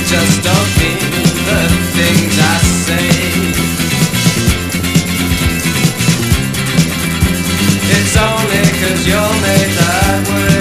just don't mean the things I say. It's only 'cause you're made that way.